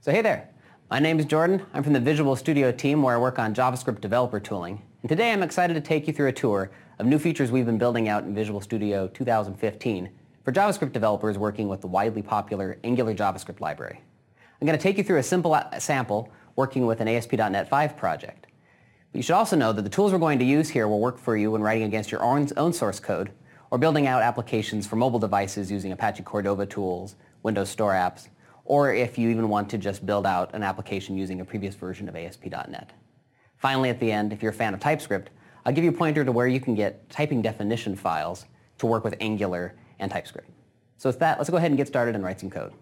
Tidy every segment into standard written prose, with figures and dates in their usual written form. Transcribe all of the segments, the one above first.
So hey there, my name is Jordan. I'm from the Visual Studio team where I work on JavaScript developer tooling. And today I'm excited to take you through a tour of new features we've been building out in Visual Studio 2015 for JavaScript developers working with the widely popular Angular JavaScript library. I'm going to take you through a simple sample working with an ASP.NET 5 project. But you should also know that the tools we're going to use here will work for you when writing against your own source code or building out applications for mobile devices using Apache Cordova tools, Windows Store apps, or if you even want to just build out an application using a previous version of ASP.NET. Finally, at the end, if you're a fan of TypeScript, I'll give you a pointer to where you can get typing definition files to work with Angular and TypeScript. So with that, let's go ahead and get started and write some code.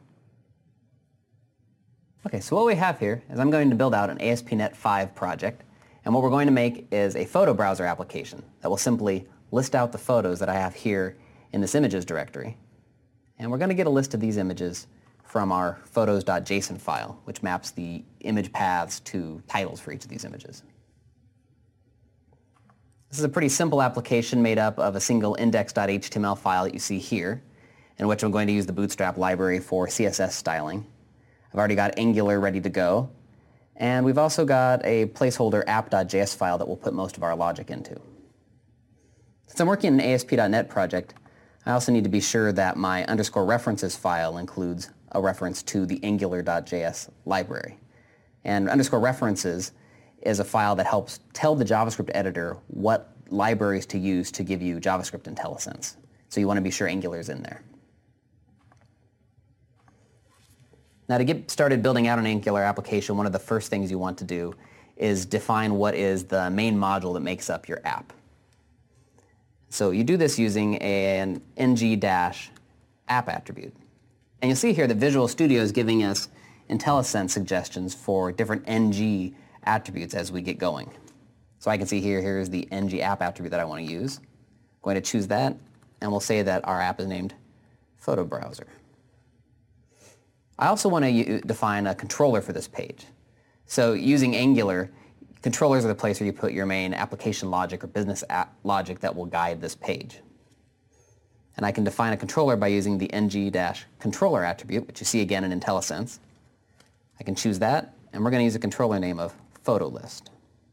Okay, so what we have here is I'm going to build out an ASP.NET 5 project, and what we're going to make is a photo browser application that will simply list out the photos that I have here in this images directory. And we're going to get a list of these images from our photos.json file, which maps the image paths to titles for each of these images. This is a pretty simple application made up of a single index.html file that you see here, in which I'm going to use the Bootstrap library for CSS styling. I've already got Angular ready to go, and we've also got a placeholder app.js file that we'll put most of our logic into. Since I'm working in an ASP.NET project, I also need to be sure that my _references file includes a reference to the angular.js library. And _references is a file that helps tell the JavaScript editor what libraries to use to give you JavaScript IntelliSense. So you want to be sure Angular is in there. Now to get started building out an Angular application, one of the first things you want to do is define what is the main module that makes up your app. So you do this using an ng-app attribute. And you'll see here that Visual Studio is giving us IntelliSense suggestions for different ng attributes as we get going. So I can see here's the ng-app attribute that I want to use. I'm going to choose that, and we'll say that our app is named Photo Browser. I also want to define a controller for this page. So using Angular, controllers are the place where you put your main application logic or business logic that will guide this page. And I can define a controller by using the ng-controller attribute, which you see again in IntelliSense. I can choose that, and we're going to use a controller name of PhotoList.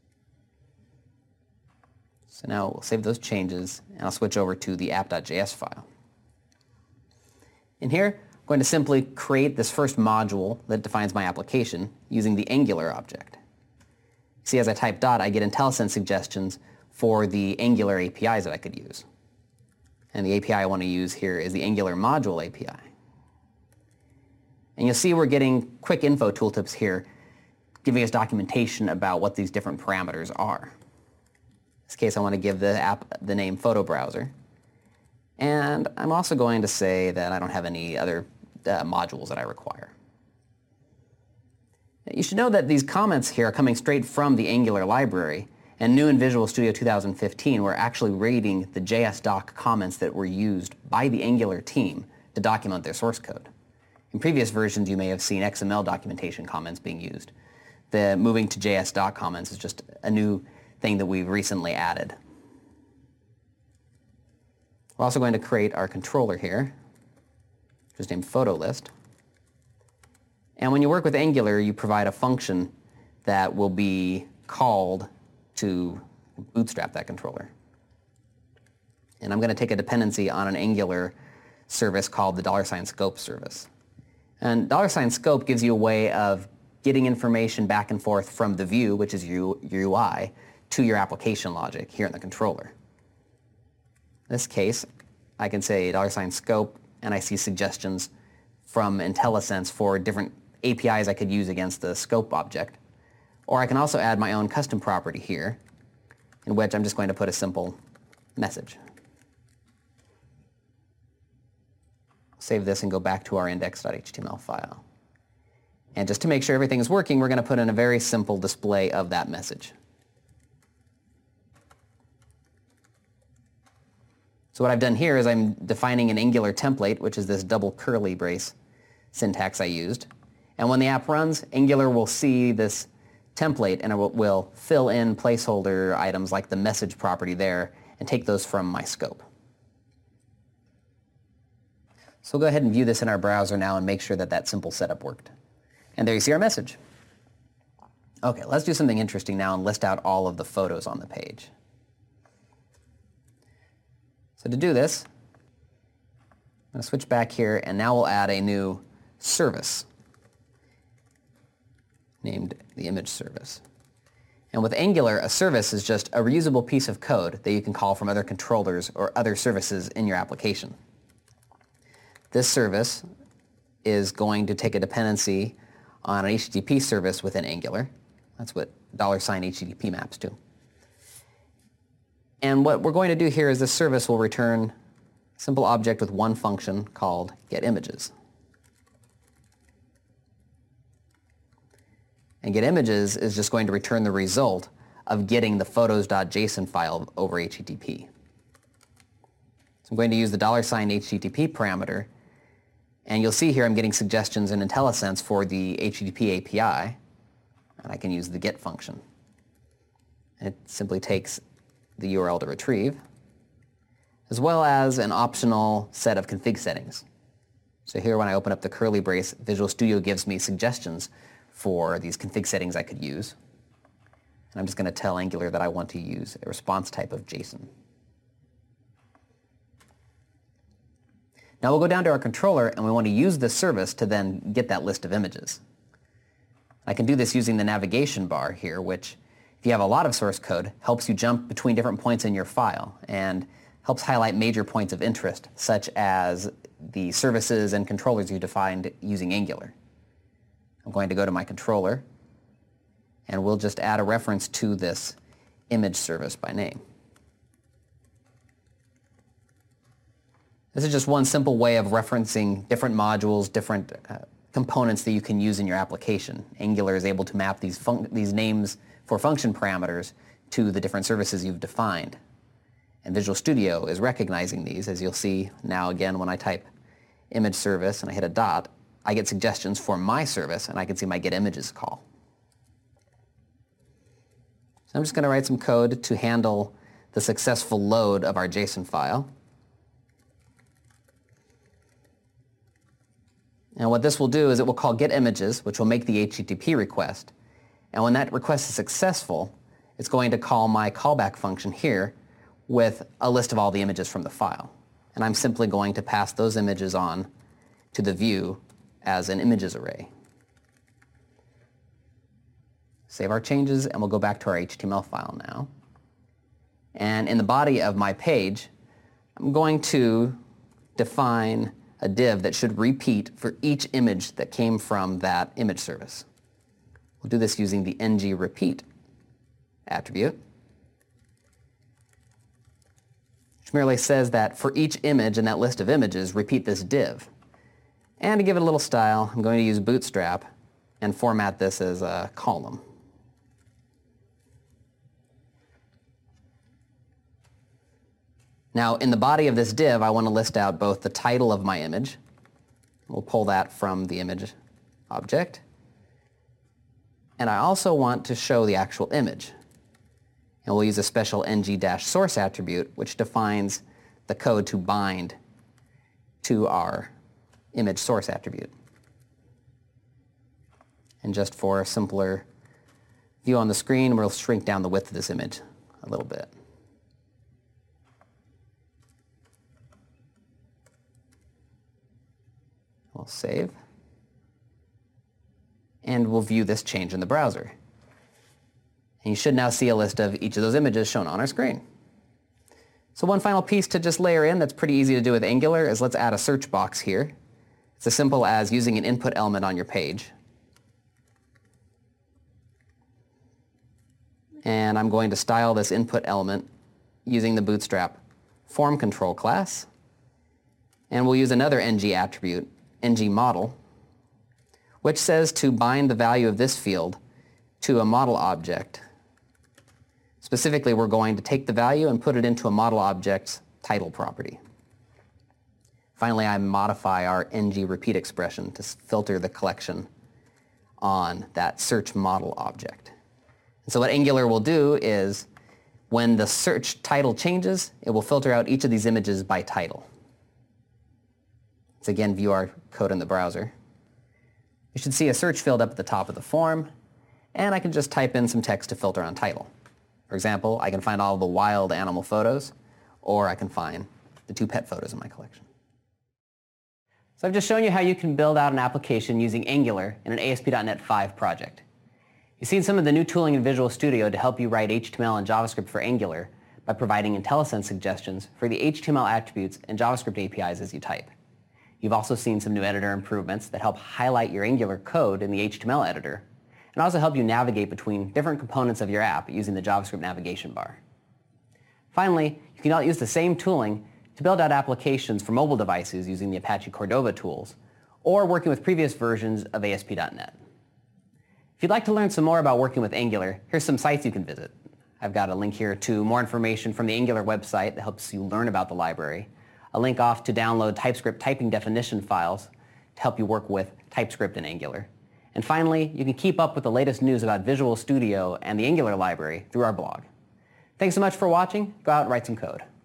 So now we'll save those changes, and I'll switch over to the app.js file. In here, I'm going to simply create this first module that defines my application using the Angular object. See, as I type dot, I get IntelliSense suggestions for the Angular APIs that I could use. And the API I want to use here is the Angular Module API. And you'll see we're getting quick info tooltips here, giving us documentation about what these different parameters are. In this case, I want to give the app the name Photo Browser. And I'm also going to say that I don't have any other modules that I require. You should know that these comments here are coming straight from the Angular library, and new in Visual Studio 2015, we're actually reading the JSDoc comments that were used by the Angular team to document their source code. In previous versions, you may have seen XML documentation comments being used. The moving to JSDoc comments is just a new thing that we've recently added. We're also going to create our controller here, which is named PhotoList. And when you work with Angular, you provide a function that will be called to bootstrap that controller. And I'm going to take a dependency on an Angular service called the $scope service. And $scope gives you a way of getting information back and forth from the view, which is your UI, to your application logic here in the controller. In this case, I can say $scope, and I see suggestions from IntelliSense for different APIs I could use against the scope object. Or I can also add my own custom property here, in which I'm just going to put a simple message. Save this and go back to our index.html file. And just to make sure everything is working, we're going to put in a very simple display of that message. So what I've done here is I'm defining an Angular template, which is this double curly brace syntax I used. And when the app runs, Angular will see this template and it will fill in placeholder items like the message property there and take those from my scope. So we'll go ahead and view this in our browser now and make sure that that simple setup worked. And there you see our message. Okay, let's do something interesting now and list out all of the photos on the page. So to do this, I'm going to switch back here, and now we'll add a new service named the image service. And with Angular, a service is just a reusable piece of code that you can call from other controllers or other services in your application. This service is going to take a dependency on an HTTP service within Angular. That's what $HTTP maps to. And what we're going to do here is this service will return a simple object with one function called getImages. And getImages is just going to return the result of getting the photos.json file over HTTP. So I'm going to use the $HTTP parameter, and you'll see here I'm getting suggestions in IntelliSense for the HTTP API, and I can use the get function. It simply takes the URL to retrieve, as well as an optional set of config settings. So here when I open up the curly brace, Visual Studio gives me suggestions for these config settings I could use. And I'm just going to tell Angular that I want to use a response type of JSON. Now we'll go down to our controller, and we want to use this service to then get that list of images. I can do this using the navigation bar here, which, if you have a lot of source code, helps you jump between different points in your file and helps highlight major points of interest, such as the services and controllers you defined using Angular. I'm going to go to my controller, and we'll just add a reference to this image service by name. This is just one simple way of referencing different modules, different components that you can use in your application. Angular is able to map these names for function parameters to the different services you've defined. And Visual Studio is recognizing these, as you'll see now again when I type image service and I hit a dot, I get suggestions for my service, and I can see my getImages call. So I'm just going to write some code to handle the successful load of our JSON file. And what this will do is it will call getImages, which will make the HTTP request. And when that request is successful, it's going to call my callback function here with a list of all the images from the file. And I'm simply going to pass those images on to the view as an images array. Save our changes, and we'll go back to our HTML file now. And in the body of my page, I'm going to define a div that should repeat for each image that came from that image service. We'll do this using the ngRepeat attribute, which merely says that for each image in that list of images, repeat this div. And to give it a little style, I'm going to use Bootstrap and format this as a column. Now, in the body of this div, I want to list out both the title of my image. We'll pull that from the image object. And I also want to show the actual image. And we'll use a special ng-source attribute, which defines the code to bind to our image source attribute. And just for a simpler view on the screen, we'll shrink down the width of this image a little bit. We'll save. And we'll view this change in the browser. And you should now see a list of each of those images shown on our screen. So one final piece to just layer in that's pretty easy to do with Angular is let's add a search box here. It's as simple as using an input element on your page. And I'm going to style this input element using the Bootstrap form control class. And we'll use another ng attribute, ngModel, which says to bind the value of this field to a model object. Specifically, we're going to take the value and put it into a model object's title property. Finally, I modify our ngRepeat expression to filter the collection on that search model object. And so what Angular will do is when the search title changes, it will filter out each of these images by title. Let's again view our code in the browser. You should see a search field up at the top of the form, and I can just type in some text to filter on title. For example, I can find all the wild animal photos, or I can find the 2 pet photos in my collection. So I've just shown you how you can build out an application using Angular in an ASP.NET 5 project. You've seen some of the new tooling in Visual Studio to help you write HTML and JavaScript for Angular by providing IntelliSense suggestions for the HTML attributes and JavaScript APIs as you type. You've also seen some new editor improvements that help highlight your Angular code in the HTML editor and also help you navigate between different components of your app using the JavaScript navigation bar. Finally, you can use the same tooling to build out applications for mobile devices using the Apache Cordova tools or working with previous versions of ASP.NET. If you'd like to learn some more about working with Angular, here's some sites you can visit. I've got a link here to more information from the Angular website that helps you learn about the library, a link off to download TypeScript typing definition files to help you work with TypeScript in Angular. And finally, you can keep up with the latest news about Visual Studio and the Angular library through our blog. Thanks so much for watching. Go out and write some code.